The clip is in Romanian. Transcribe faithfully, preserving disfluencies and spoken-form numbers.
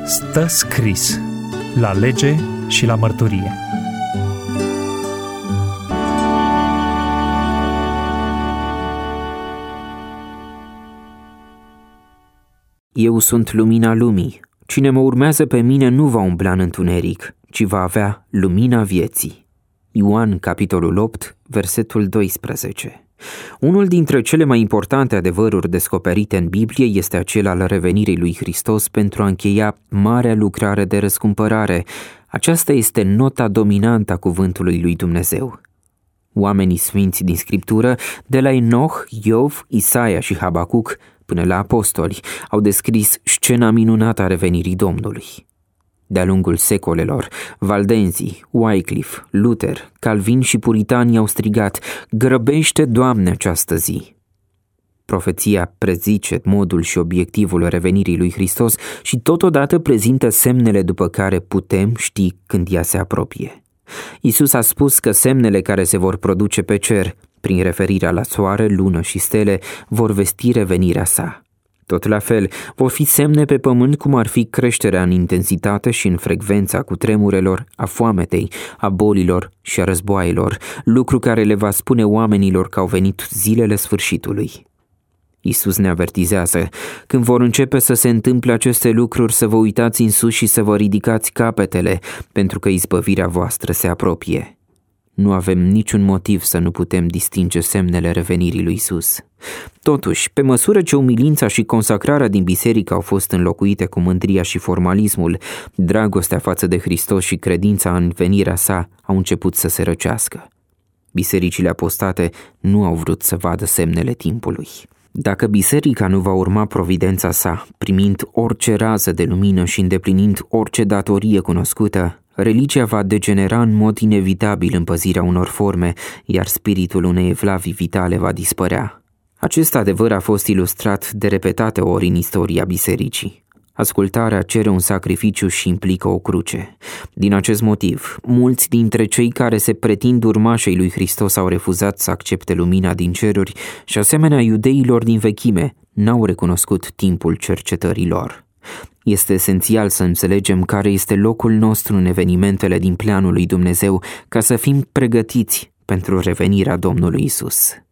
Stă scris la lege și la mărturie. Eu sunt lumina lumii. Cine mă urmează pe mine nu va umbla în întuneric, ci va avea lumina vieții. Ioan, capitolul opt, versetul doisprezece. Unul dintre cele mai importante adevăruri descoperite în Biblie este acela al revenirii lui Hristos pentru a încheia marea lucrare de răscumpărare. Aceasta este nota dominantă a cuvântului lui Dumnezeu. Oamenii sfinți din Scriptură, de la Enoch, Iov, Isaia și Habacuc până la apostoli, au descris scena minunată a revenirii Domnului. De-a lungul secolelor, Valdenzii, Wycliffe, Luther, Calvin și puritanii au strigat: "Grăbește, Doamne, această zi!" Profeția prezice modul și obiectivul revenirii lui Hristos și totodată prezintă semnele după care putem ști când ea se apropie. Iisus a spus că semnele care se vor produce pe cer, prin referirea la soare, lună și stele, vor vesti revenirea sa. Tot la fel, vor fi semne pe pământ cum ar fi creșterea în intensitate și în frecvența cutremurelor, a foametei, a bolilor și a războaielor, lucru care le va spune oamenilor că au venit zilele sfârșitului. Iisus ne avertizează: când vor începe să se întâmple aceste lucruri, să vă uitați în sus și să vă ridicați capetele, pentru că izbăvirea voastră se apropie. Nu avem niciun motiv să nu putem distinge semnele revenirii lui Iisus. Totuși, pe măsură ce umilința și consacrarea din biserică au fost înlocuite cu mândria și formalismul, dragostea față de Hristos și credința în venirea sa au început să se răcească. Bisericile apostate nu au vrut să vadă semnele timpului. Dacă biserica nu va urma providența sa, primind orice rază de lumină și îndeplinind orice datorie cunoscută, religia va degenera în mod inevitabil în păzirea unor forme, iar spiritul unei evlavii vitale va dispărea. Acest adevăr a fost ilustrat de repetate ori în istoria bisericii. Ascultarea cere un sacrificiu și implică o cruce. Din acest motiv, mulți dintre cei care se pretind urmașii lui Hristos au refuzat să accepte lumina din ceruri și, asemenea iudeilor din vechime, n-au recunoscut timpul cercetării lor. Este esențial să înțelegem care este locul nostru în evenimentele din planul lui Dumnezeu, ca să fim pregătiți pentru revenirea Domnului Isus.